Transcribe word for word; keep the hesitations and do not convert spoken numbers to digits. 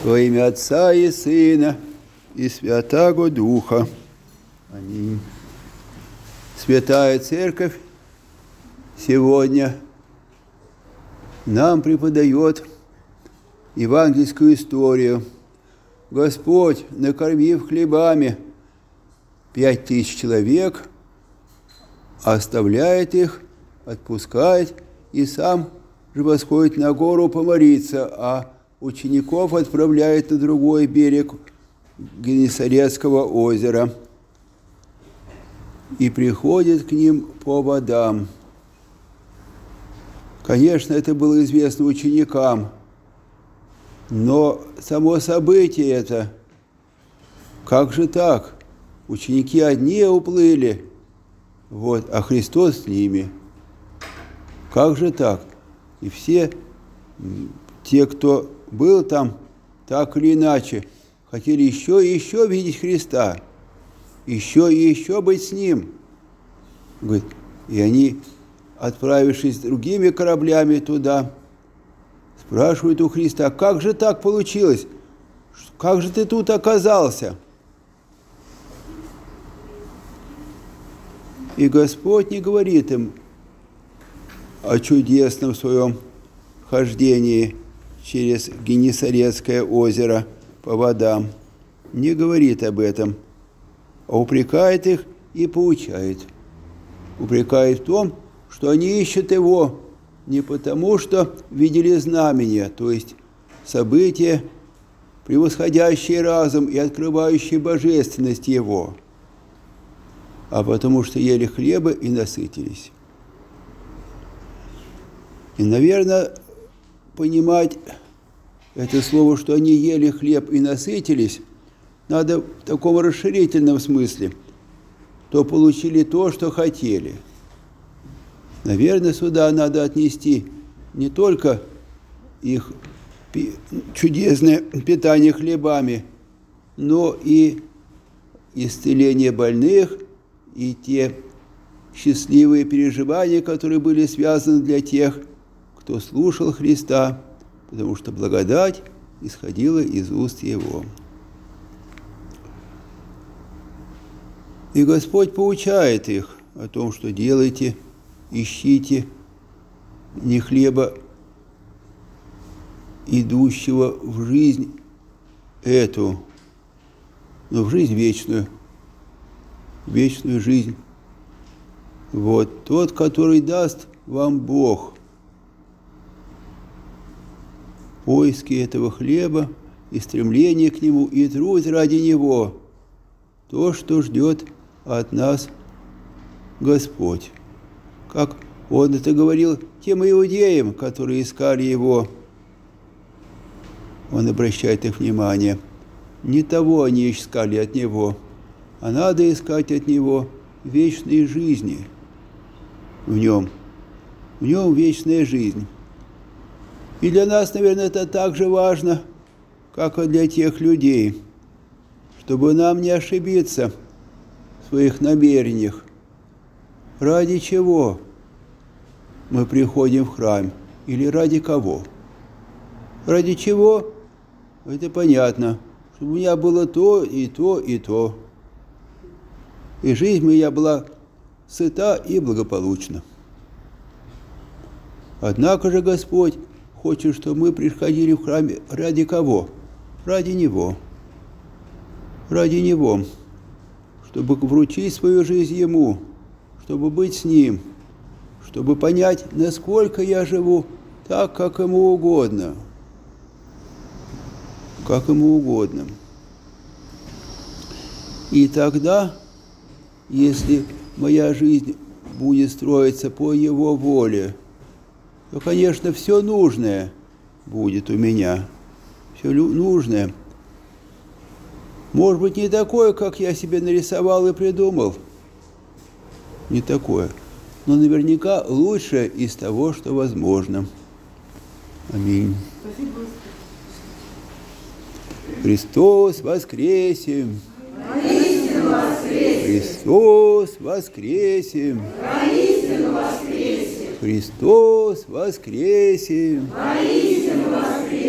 Во имя Отца и Сына и Святаго Духа. Аминь. Святая Церковь сегодня нам преподает евангельскую историю. Господь, накормив хлебами пять тысяч человек, оставляет их, отпускает и сам же восходит на гору помолиться, а учеников отправляет на другой берег Генесарецкого озера и приходит к ним по водам. Конечно, это было известно ученикам, но само событие это, как же так? Ученики одни уплыли, вот, а Христос с ними. Как же так? И все те, кто был там, так или иначе, хотели еще и еще видеть Христа, еще и еще быть с Ним. Говорит, и они, отправившись другими кораблями туда, спрашивают у Христа, как же так получилось? Как же ты тут оказался? И Господь не говорит им о чудесном своем хождении через Генесарецкое озеро по водам. Не говорит об этом, а упрекает их и поучает. Упрекает в том, что они ищут Его не потому, что видели знамения, то есть события, превосходящие разум и открывающие божественность Его, а потому что ели хлеба и насытились. И, наверное, понимать это слово, что они ели хлеб и насытились, надо в таком расширительном смысле, то получили то, что хотели. Наверное, сюда надо отнести не только их чудесное питание хлебами, но и исцеление больных, и те счастливые переживания, которые были связаны для тех, кто слушал Христа, потому что благодать исходила из уст Его. И Господь поучает их о том, что делайте, ищите не хлеба, идущего в жизнь эту, но в жизнь вечную, вечную жизнь. Вот тот, который даст вам Бог. Поиски этого хлеба и стремление к нему, и труд ради него. То, что ждет от нас Господь. Как Он это говорил тем иудеям, которые искали Его. Он обращает их внимание. Не того они искали от Него, а надо искать от Него вечной жизни. В Нем. В Нем вечная жизнь. И для нас, наверное, это так же важно, как и для тех людей, чтобы нам не ошибиться в своих намерениях. Ради чего мы приходим в храм или ради кого? Ради чего? Это понятно, чтобы у меня было то и то и то. И жизнь моя была сыта и благополучна. Однако же Господь хочет, чтобы мы приходили в храм ради кого? Ради Него. Ради Него. Чтобы вручить свою жизнь Ему, чтобы быть с Ним, чтобы понять, насколько я живу так, как Ему угодно. Как Ему угодно. И тогда, если моя жизнь будет строиться по Его воле, то, конечно, все нужное будет у меня. Все нужное. Может быть, не такое, как я себе нарисовал и придумал. Не такое. Но наверняка лучшее из того, что возможно. Аминь. Христос воскресе! Воистину воскресе! Христос воскресе! Воистину воскресе! Христос воскресе! Воистину воскресе!